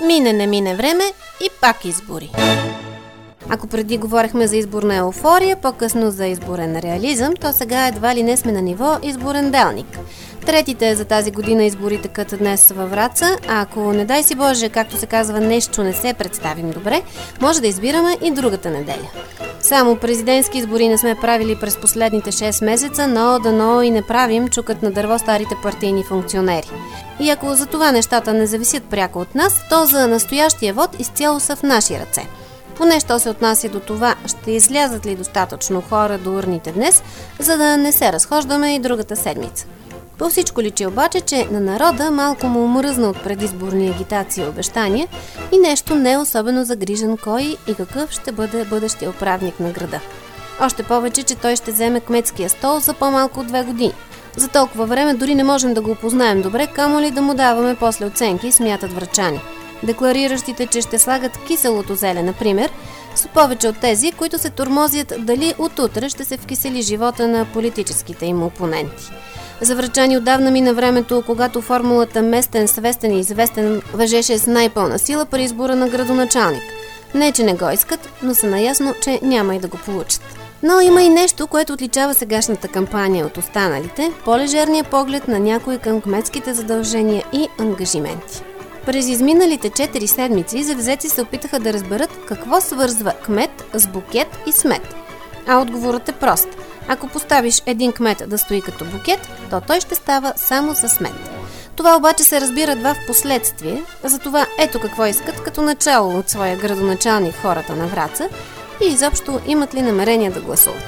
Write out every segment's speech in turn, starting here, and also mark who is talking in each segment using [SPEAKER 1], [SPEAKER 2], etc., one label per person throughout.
[SPEAKER 1] Мине не мине време и пак избори. Ако преди говорихме за изборна еуфория, по-късно за изборен реализъм, то сега едва ли не сме на ниво изборен делник. Третите за тази година избори текат днес във Враца, а ако не дай си Боже, както се казва, нещо не се представим добре, може да избираме и другата неделя. Само президентски избори не сме правили през последните 6 месеца, но дано и не правим, чукат на дърво старите партийни функционери. И ако за това нещата не зависят пряко от нас, то за настоящия вод изцяло са в наши ръце. Поне що се отнася до това, ще излязат ли достатъчно хора до урните днес, за да не се разхождаме и другата седмица. По всичко личи обаче, че на народа малко му мръзна от предизборни агитации и обещания и нещо не особено загрижен кой и какъв ще бъде бъдещия управник на града. Още повече, че той ще вземе кметския стол за по-малко от 2 години. За толкова време дори не можем да го опознаем добре, камо ли да му даваме после оценки, смятат врачани. Деклариращите, че ще слагат киселото зеле, например, са повече от тези, които се тормозят дали от утре ще се вкисели живота на политическите им опоненти. За врачани отдавна мина времето, когато формулата местен, свестен и известен важеше с най-пълна сила при избора на градоначалник. Не, че не го искат, но са наясно, че няма и да го получат. Но има и нещо, което отличава сегашната кампания от останалите – по-лежерния поглед на някои към кметските задължения и ангажименти. През изминалите 4 седмици завзети се опитаха да разберат какво свързва кмет с букет и смет. А отговорът е прост. Ако поставиш един кмет да стои като букет, то той ще става само със смет. Това обаче се разбира едва в последствие, затова ето какво искат като начало от своя градоначалник хората на Враца и изобщо имат ли намерение да гласуват.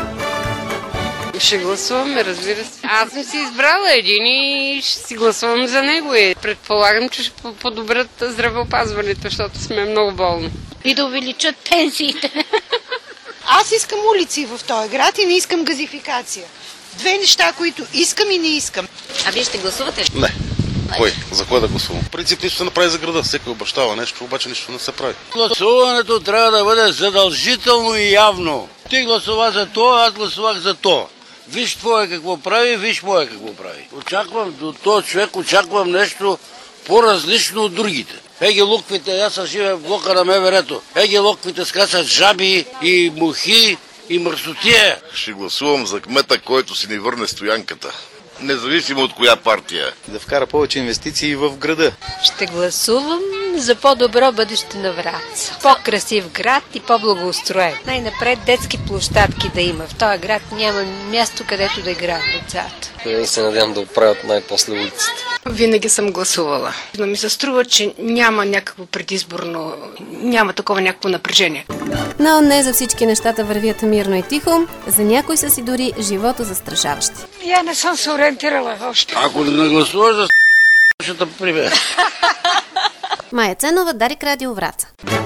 [SPEAKER 2] Ще гласуваме, разбира се. Аз съм си избрала един и ще си гласувам за него. Предполагам, че ще подобрят здравеопазването, защото сме много болни.
[SPEAKER 3] И да увеличат пенсиите.
[SPEAKER 4] Аз искам улици в този град и не искам газификация. 2 неща, които искам и не искам.
[SPEAKER 3] А вие ще гласувате ли?
[SPEAKER 5] Не. Кой? За кой да гласувам? В принцип нищо се направи за града. Всеки обещава нещо, обаче нищо не се прави.
[SPEAKER 6] Гласуването трябва да бъде задължително и явно. Ти гласува за то, аз гласувах за то. Виж твое какво прави, виж мое какво прави. Очаквам до този човек, очаквам нещо по-различно от другите. Еги луквите, аз съм живе в блока на МВР-то. Еги луквите скачат жаби и мухи и мърсотия.
[SPEAKER 5] Ще гласувам за кмета, който си ни върне стоянката. Независимо от коя партия.
[SPEAKER 7] Да вкара повече инвестиции в града.
[SPEAKER 8] Ще гласувам за по-добро бъдеще на Враца. По-красив град и по-благоустроен. Най-напред детски площадки да има. В този град няма място, където да играят децата.
[SPEAKER 9] И се надявам да оправят най-после улиците.
[SPEAKER 10] Винаги съм гласувала. Но ми се струва, че няма някакво предизборно, няма такова някакво напрежение.
[SPEAKER 1] Но не за всички нещата вървят мирно и тихо, за някои са си дори живото застрашаващи.
[SPEAKER 3] Я не съм се ориентирала още.
[SPEAKER 6] Ако не гласуваш за ще те приведа.
[SPEAKER 1] Майя Ценова, Дарик Радио, Враца.